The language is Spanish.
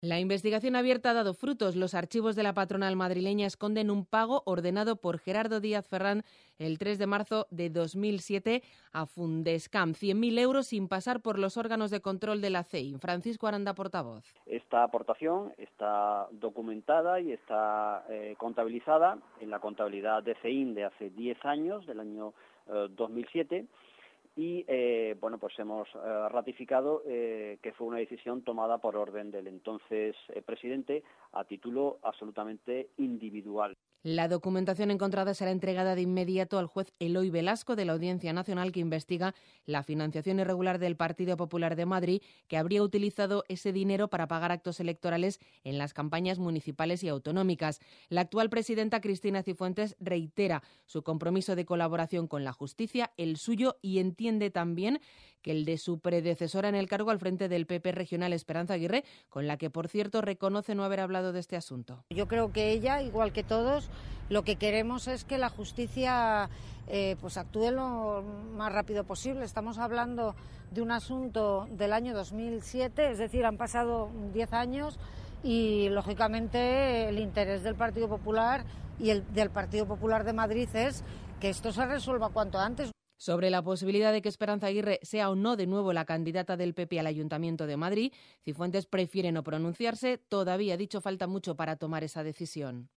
La investigación abierta ha dado frutos. Los archivos de la patronal madrileña esconden un pago ordenado por Gerardo Díaz Ferrán el 3 de marzo de 2007 a Fundescam. 100.000 euros sin pasar por los órganos de control de la CEI. Francisco Aranda, portavoz. Esta aportación está documentada y está contabilizada en la contabilidad de CEIN de hace 10 años, del año 2007. Y pues hemos ratificado que fue una decisión tomada por orden del entonces presidente a título absolutamente individual. La documentación encontrada será entregada de inmediato al juez Eloy Velasco de la Audiencia Nacional, que investiga la financiación irregular del Partido Popular de Madrid, que habría utilizado ese dinero para pagar actos electorales en las campañas municipales y autonómicas. La actual presidenta, Cristina Cifuentes, reitera su compromiso de colaboración con la justicia, el suyo, y entiende también que el de su predecesora en el cargo al frente del PP regional, Esperanza Aguirre, con la que, por cierto, reconoce no haber hablado de este asunto. Yo creo que ella, igual que todos, lo que queremos es que la justicia actúe lo más rápido posible. Estamos hablando de un asunto del año 2007, es decir, han pasado 10 años y, lógicamente, el interés del Partido Popular y el del Partido Popular de Madrid es que esto se resuelva cuanto antes. Sobre la posibilidad de que Esperanza Aguirre sea o no de nuevo la candidata del PP al Ayuntamiento de Madrid, Cifuentes prefiere no pronunciarse. Todavía, ha dicho, falta mucho para tomar esa decisión.